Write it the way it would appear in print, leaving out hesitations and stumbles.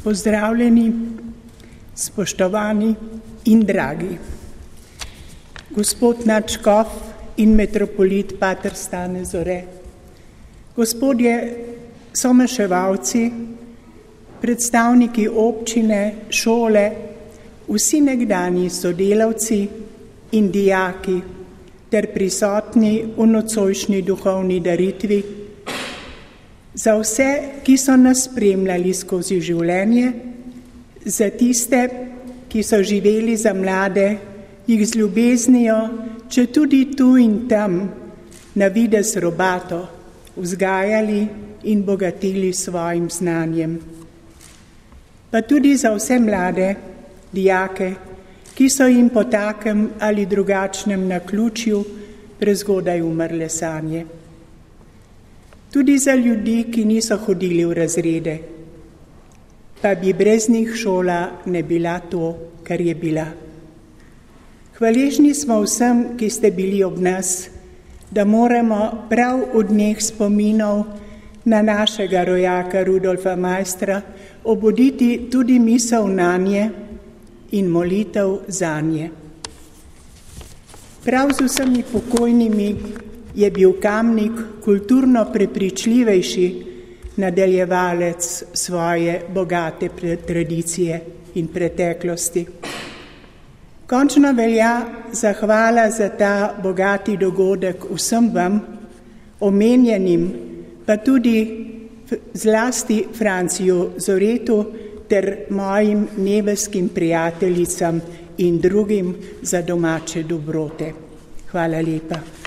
Pozdravljeni, spoštovani in dragi. Gospod nadškof in metropolit pater Stane Zore, gospodje someševalci, predstavniki občine, šole, vsi nekdanji sodelavci in dijaki ter prisotni v nocojšnji duhovni daritvi, za vse, ki so nas spremljali skozi življenje, za tiste, ki so živeli za mlade, jih z ljubeznijo, če tudi tu in tam, na videz robato, vzgajali in bogatili svojim znanjem. Pa tudi za vse mlade, dijake, ki so jim po takem ali drugačnem naključju prezgodaj umrle sanje. Tudi za ljudi, ki niso hodili v razrede, pa bi brez njih šola ne bila to, kar je bila. Hvaležni smo vsem, ki ste bili ob nas, da moramo prav v dneh spominov na našega rojaka Rudolfa Maistra obuditi tudi misel nanje in molitev zanje. Prav z vsemi pokojnimi je bil Kamnik kulturno prepričljivejši nadaljevalec svoje bogate tradicije in preteklosti. Končno velja zahvala za ta bogati dogodek vsem vam, omenjenim, pa tudi zlasti Franciju Zoretu ter mojim nebeskim prijateljicam in drugim za domače dobrote. Hvala lepa.